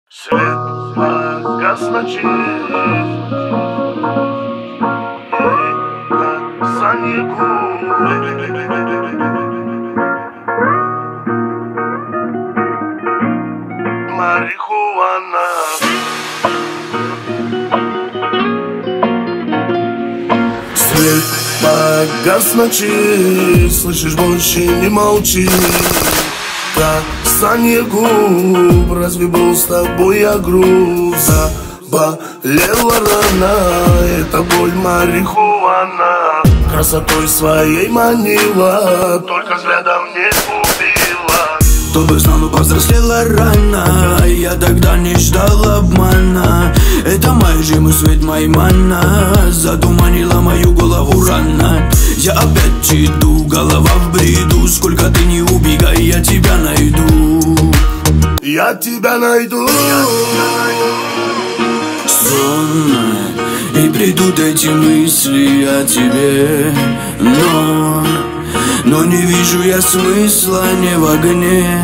Свет погас в ночи, и касание губ. Марихуана. Свет погас в ночи, слышишь, больше не молчи. Касание губ, разве был с тобой я груб? Заболела рана, это боль марихуана. Красотой своей манила, только взглядом не убила. Кто бы знал, но повзрослела рано, я тогда не ждал обмана. Это моя жизнь, свет, моя манна, затуманила мою голову рано. Я опять иду, голова в бреду, сколько ты не убегай, я тебя найду. Я тебя найду. Сонно, и придут эти мысли о тебе, но не вижу я смысла не в огне.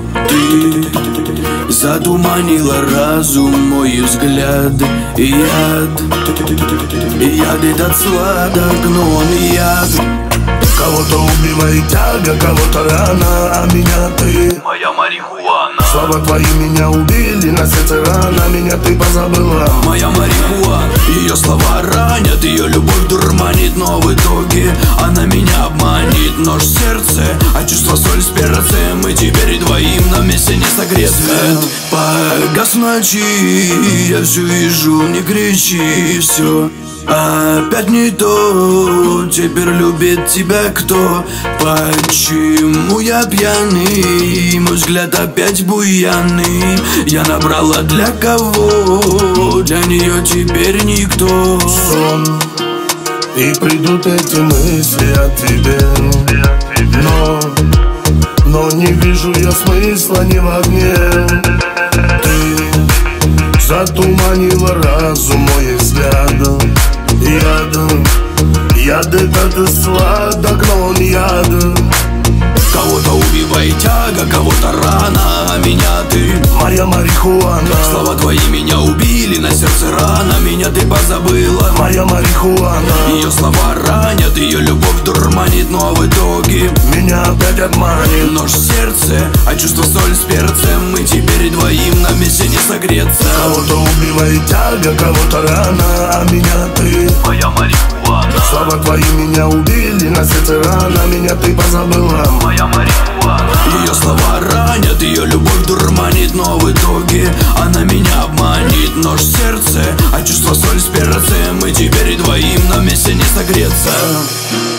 Ты затуманила разум, мой взгляд, и яд этот сладок, но он яд. Кого-то убивает тяга, кого-то рана, а меня ты моя марихуана. Слова твои меня убили, на сердце рана, меня ты позабыла. Моя марихуана, ее слова ранят, ее любовь дурманит, но в итоге она меня обманет. Нож в сердце, а чувство соль с перцем, мы теперь двоим на месте не согреты. Свет погас в ночи, я все вижу, не кричи, все опять не то, теперь любит тебя кто? Почему я пьяный, мой взгляд опять буяный? Я набрала для кого, для нее теперь никто. Сон, и придут эти мысли о тебе, но не вижу я смысла ни в огне. Ты затуманила разум, мой взгляд. Яд этот сладок, но он яд. Кого-то убивает тяга, кого-то рана, а меня ты моя марихуана. Слова твои меня убили, на сердце рана, меня ты позабыла. Моя марихуана. Ее слова ранят, ее любовь дурманит, но в итоге меня опять обманет. Нож в сердце, а чувство соль с перцем, мы теперь двоим на месте не согреться. Кого-то убивает тяга, кого-то рана, а меня ты моя марихуана. Слова твои меня убили, на сердце рана, меня ты позабыла. Моя марихуана. Ее слова ранят, ее любовь дурманит, но в итоге она меня обманет. Нож в сердце, а чувство соль с перцем, мы теперь двоим на месте не согреться.